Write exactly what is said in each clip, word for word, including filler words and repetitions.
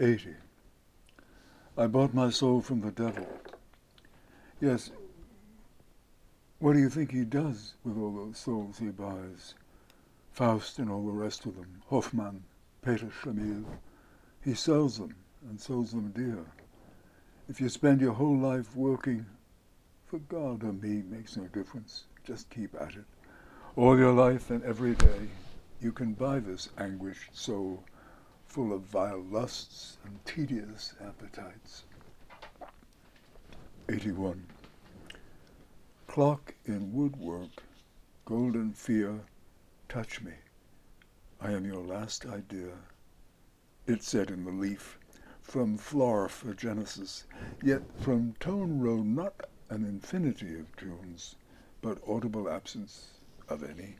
eighty. I bought my soul from the devil. Yes, what do you think he does with all those souls he buys? Faust and all the rest of them, Hoffmann, Peter Schlemihl. He sells them and sells them dear. If you spend your whole life working, for God or me makes no difference, just keep at it. All your life and every day, you can buy this anguished soul, full of vile lusts and tedious appetites. eighty-one. Clock in woodwork, golden fear, touch me. I am your last idea. It said in the leaf, from Flora for Genesis, yet from tone row not an infinity of tunes, but audible absence of any.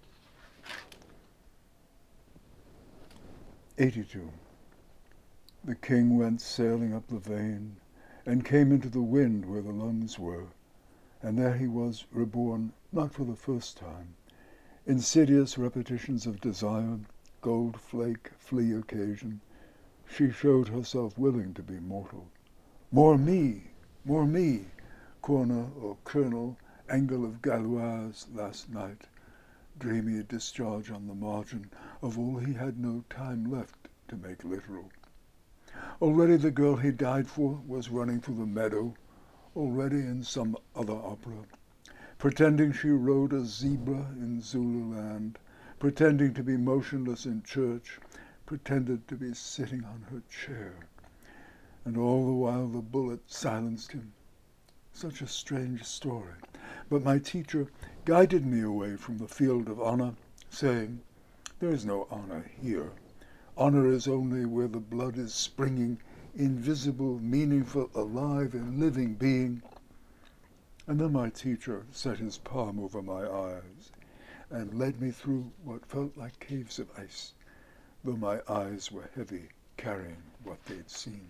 eighty-two. The king went sailing up the vein, and came into the wind where the lungs were, and there he was reborn, not for the first time. Insidious repetitions of desire, gold flake, flea occasion. She showed herself willing to be mortal. More me, more me, corner or colonel, angle of Galois last night, dreamy discharge on the margin of all he had no time left to make literal. Already the girl he died for was running through the meadow, already in some other opera, pretending she rode a zebra in Zululand, pretending to be motionless in church, pretended to be sitting on her chair. And all the while the bullet silenced him. Such a strange story. But my teacher guided me away from the field of honor, saying, there is no honor here. Honor is only where the blood is springing, invisible, meaningful, alive, and living being. And then my teacher set his palm over my eyes and led me through what felt like caves of ice, though my eyes were heavy, carrying what they'd seen.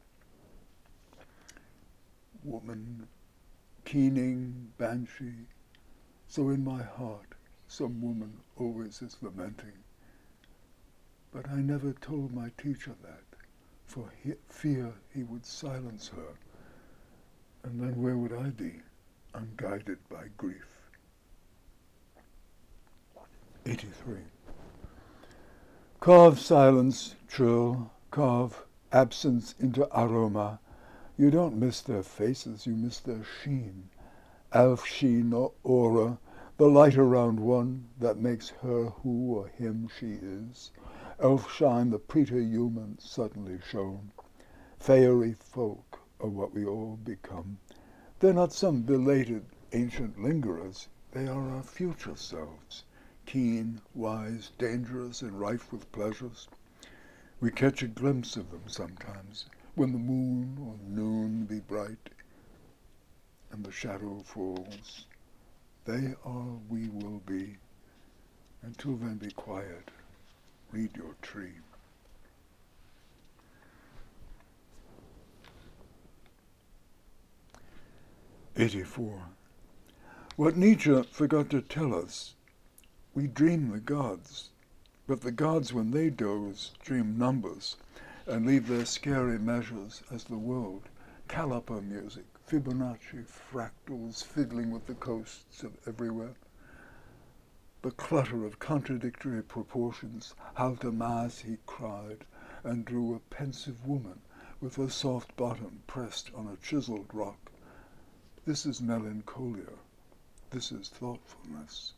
Woman, keening, banshee, so in my heart some woman always is lamenting. But I never told my teacher that, for he, fear he would silence her, and then where would I be, unguided by grief? eighty-three. Carve silence, trill, carve absence into aroma. You don't miss their faces, you miss their sheen. Elf sheen or aura, the light around one that makes her who or him she is. Elf shine, the preter-human suddenly shown. Fairy folk are what we all become. They're not some belated ancient lingerers. They are our future selves, keen, wise, dangerous, and rife with pleasures. We catch a glimpse of them sometimes, when the moon or noon be bright, and the shadow falls. They are, we will be. Until then, be quiet. Read your tree. eighty-four. What Nietzsche forgot to tell us, we dream the gods, but the gods, when they doze, dream numbers, and leave their scary measures as the world. Caliper music, Fibonacci, fractals, fiddling with the coasts of everywhere. The clutter of contradictory proportions, Halte Mass, he cried, and drew a pensive woman with her soft bottom pressed on a chiseled rock. This is melancholia. This is thoughtfulness.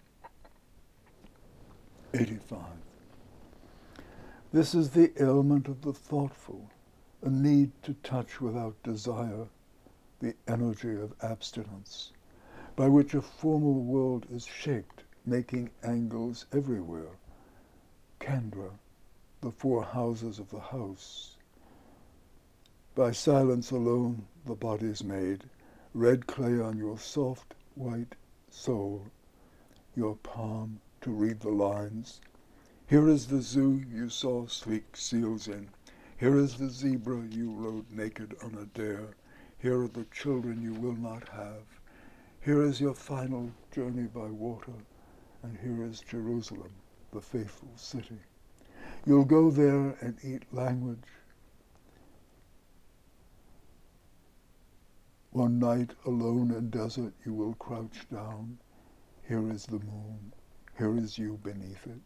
eighty-five. This is the ailment of the thoughtful, a need to touch without desire, the energy of abstinence, by which a formal world is shaped, making angles everywhere. Kendra, the four houses of the house. By silence alone the body's made, red clay on your soft, white soul, your palm to read the lines. Here is the zoo you saw sleek seals in. Here is the zebra you rode naked on a dare. Here are the children you will not have. Here is your final journey by water, and here is Jerusalem, the faithful city. You'll go there and eat language. One night alone in desert you will crouch down. Here is the moon. Here is you beneath it.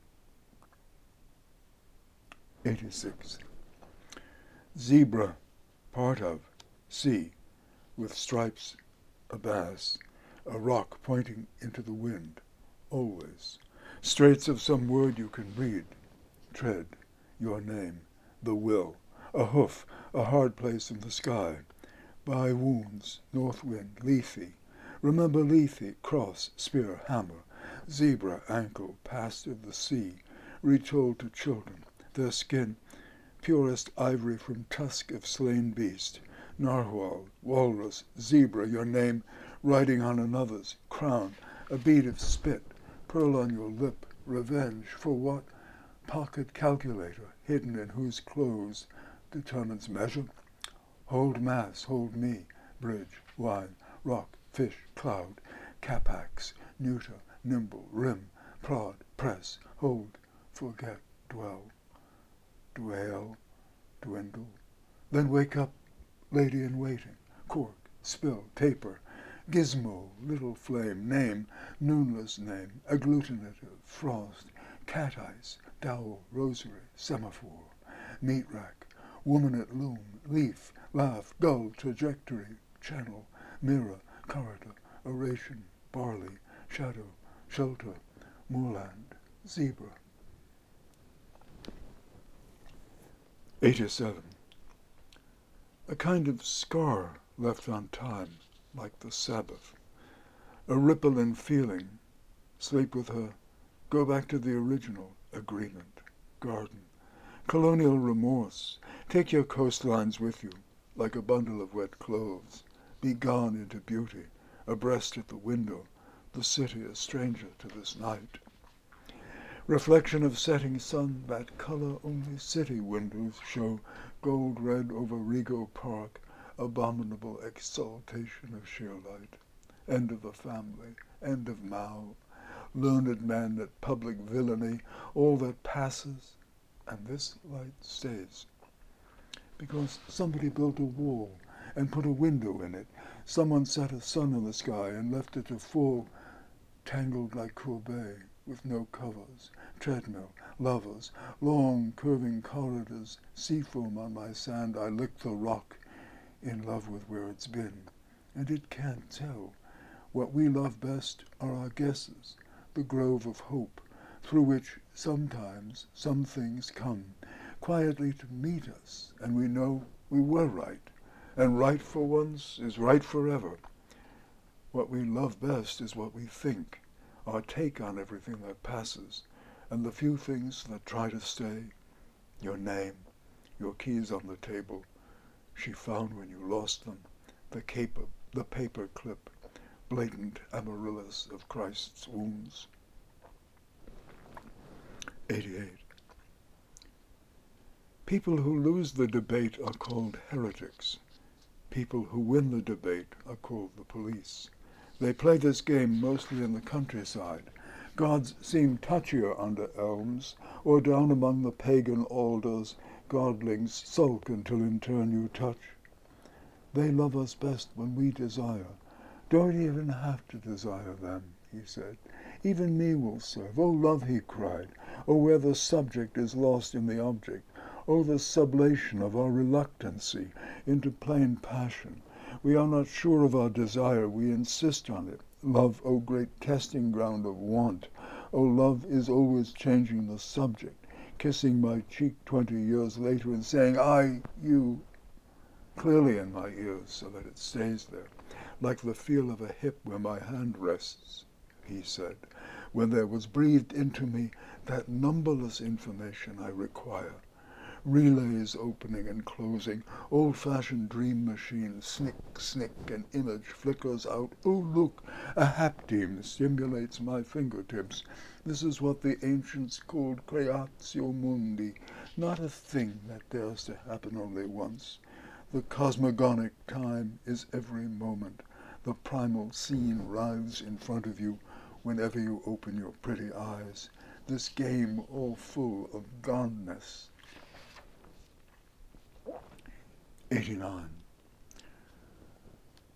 eighty-six. Zebra, part of, sea, with stripes, a bass, a rock pointing into the wind, always. Straits of some word you can read. Tread, your name, the will, a hoof, a hard place in the sky. By wounds, north wind, Lethe. Remember Lethe, cross, spear, hammer. Zebra, ankle, past of the sea, retold to children. Their skin, purest ivory from tusk of slain beast. Narwhal, walrus, zebra, your name, riding on another's, crown, a bead of spit, pearl on your lip, revenge, for what? Pocket calculator, hidden in whose clothes determines measure? Hold mass, hold me, bridge, wine, rock, fish, cloud, capax, neuter, nimble, rim, prod, press, hold, forget, dwell, dwell, dwindle. Then wake up, lady in waiting, cork, spill, taper, gizmo, little flame, name, noonless name, agglutinative, frost, cat eyes, dowel, rosary, semaphore, meat rack, woman at loom, leaf, laugh, gull, trajectory, channel, mirror, corridor, oration, barley, shadow, shelter, moorland, zebra. eighty-seven. A kind of scar left on time, like the Sabbath. A ripple in feeling. Sleep with her. Go back to the original agreement. Garden. Colonial remorse. Take your coastlines with you, like a bundle of wet clothes. Be gone into beauty, abreast at the window, the city a stranger to this night. Reflection of setting sun, that color only city windows show, gold red over Rego Park, abominable exaltation of sheer light. End of the family, end of Mao, learned man at public villainy, all that passes, and this light stays. Because somebody built a wall and put a window in it. Someone set a sun in the sky and left it to fall, tangled like Courbet, with no covers, treadmill, lovers, long curving corridors, sea foam on my sand. I lick the rock, in love with where it's been, and it can't tell. What we love best are our guesses, the grove of hope, through which sometimes some things come, quietly to meet us, and we know we were right, and right for once is right forever. What we love best is what we think, our take on everything that passes, and the few things that try to stay. Your name, your keys on the table, she found when you lost them, the caper, the paper clip, blatant amaryllis of Christ's wounds. eighty-eight. People who lose the debate are called heretics. People who win the debate are called the police. They play this game mostly in the countryside. Gods seem touchier under elms, or down among the pagan alders, godlings sulk until in turn you touch. They love us best when we desire. Don't even have to desire them, he said. Even me will serve. Oh, love, he cried. Oh, where the subject is lost in the object. Oh, the sublation of our reluctancy into plain passion. We are not sure of our desire, we insist on it. Love, O great testing ground of want. O love is always changing the subject, kissing my cheek twenty years later and saying, I, you, clearly in my ears so that it stays there, like the feel of a hip where my hand rests, he said, when there was breathed into me that numberless information I require. Relays opening and closing, old-fashioned dream machine, snick, snick, an image flickers out. Oh, look, a hapteme stimulates my fingertips. This is what the ancients called creatio mundi, not a thing that dares to happen only once. The cosmogonic time is every moment. The primal scene writhes in front of you whenever you open your pretty eyes. This game all full of goneness. eighty-nine.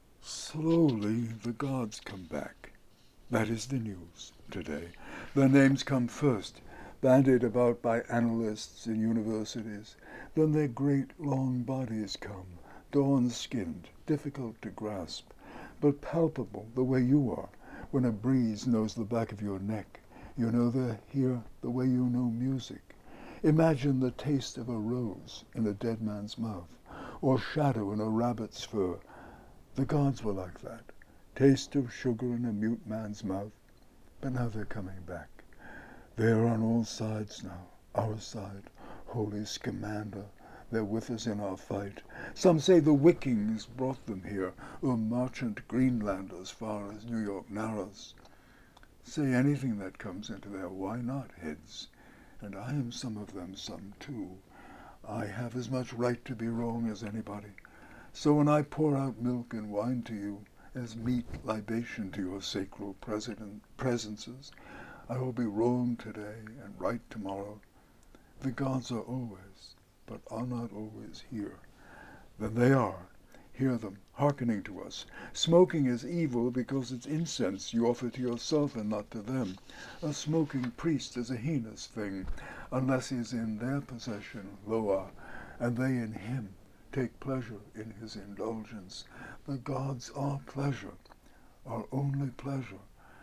slowly the gods come back. That is the news today. Their names come first, bandied about by analysts in universities. Then their great long bodies come, dawn-skinned, difficult to grasp, but palpable the way you are. When a breeze knows the back of your neck, you know they're here the way you know music. Imagine the taste of a rose in a dead man's mouth, or shadow in a rabbit's fur. The gods were like that. Taste of sugar in a mute man's mouth. But now they're coming back. They are on all sides now. Our side, holy Scamander. They're with us in our fight. Some say the Vikings brought them here, or merchant Greenlanders far as New York narrows. Say anything that comes into their why not heads. And I am some of them, some too. I have as much right to be wrong as anybody. So when I pour out milk and wine to you, as meat libation to your sacral president presences, I will be wrong today and right tomorrow. The gods are always, but are not always here. Then they are. Hear them, hearkening to us. Smoking is evil because it's incense you offer to yourself and not to them. A smoking priest is a heinous thing, unless he is in their possession, Loa, and they in him take pleasure in his indulgence. The gods are pleasure, our only pleasure.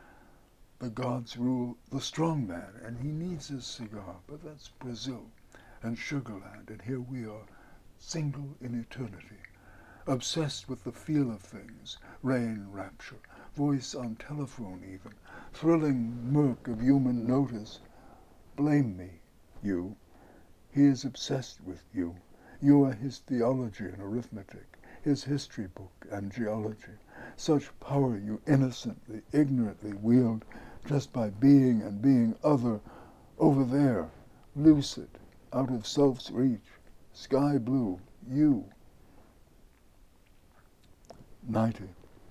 The gods rule the strong man, and he needs his cigar, but that's Brazil and Sugarland, and here we are, single in eternity, obsessed with the feel of things, rain, rapture, voice on telephone even, thrilling murk of human notice. Blame me, you. He is obsessed with you. You are his theology and arithmetic, his history book and geology. Such power you innocently, ignorantly wield just by being and being other, over there, lucid, out of self's reach, sky blue, you. ninety.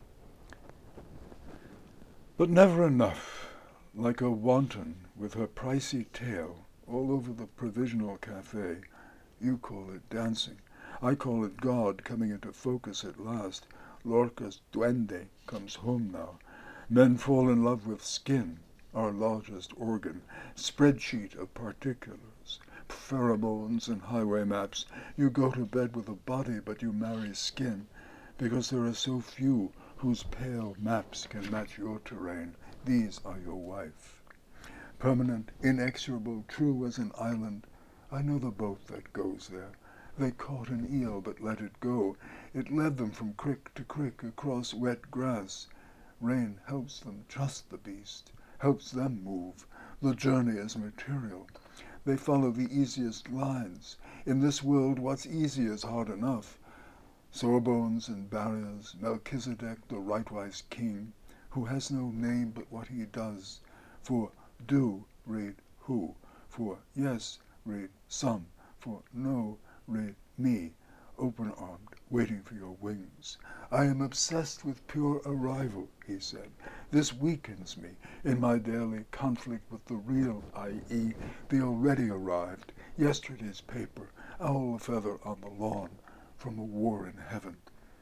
But never enough, like a wanton with her pricey tail all over the provisional cafe. You call it dancing. I call it God coming into focus at last. Lorca's duende comes home now. Men fall in love with skin, our largest organ, spreadsheet of particulars, pheromones and highway maps. You go to bed with a body, but you marry skin, because there are so few whose pale maps can match your terrain. These are your wife. Permanent, inexorable, true as an island. I know the boat that goes there. They caught an eel but let it go. It led them from crick to crick across wet grass. Rain helps them trust the beast, helps them move. The journey is material. They follow the easiest lines. In this world, what's easy is hard enough. Sawbones and barriers, Melchizedek, the rightwise king, who has no name but what he does. For do, read who. For yes, read some. For no, read me, open-armed, waiting for your wings. I am obsessed with pure arrival, he said. This weakens me in my daily conflict with the real, that is, the already arrived, yesterday's paper, owl feather on the lawn, from a war in heaven.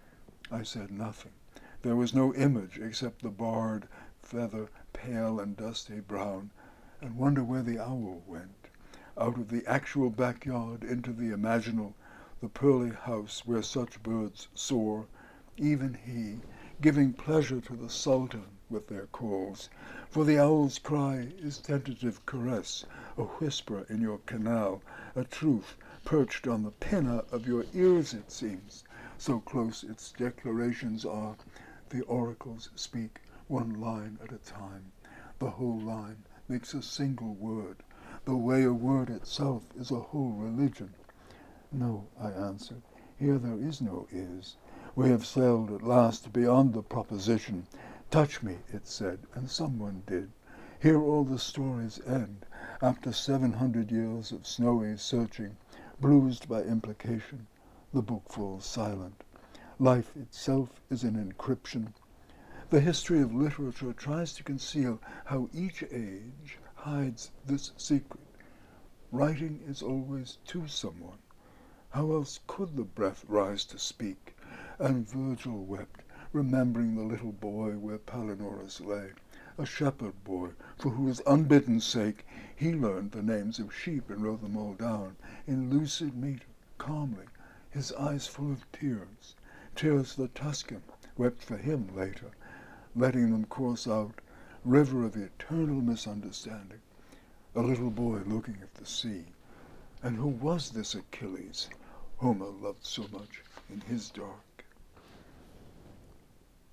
I said nothing. There was no image except the barred feather, pale and dusty brown, and wonder where the owl went. Out of the actual backyard into the imaginal, the pearly house where such birds soar, even he, giving pleasure to the Sultan with their calls. For the owl's cry is tentative caress, a whisper in your canal, a truth perched on the pinna of your ears, it seems. So close its declarations are, the oracles speak one line at a time. The whole line makes a single word. The way a word itself is a whole religion. No, I answered, here there is no is. We have sailed at last beyond the proposition. Touch me, it said, and someone did. Here all the stories end, after seven hundred years of snowy searching, bruised by implication. The book falls silent. Life itself is an encryption. The history of literature tries to conceal how each age hides this secret. Writing is always to someone. How else could the breath rise to speak? And Virgil wept, remembering the little boy where Palinurus lay, a shepherd boy, for whose unbidden sake he learned the names of sheep and wrote them all down, in lucid metre, calmly, his eyes full of tears, tears the Tuscan wept for him later, letting them course out, river of eternal misunderstanding, a little boy looking at the sea. And who was this Achilles, Homer loved so much in his dark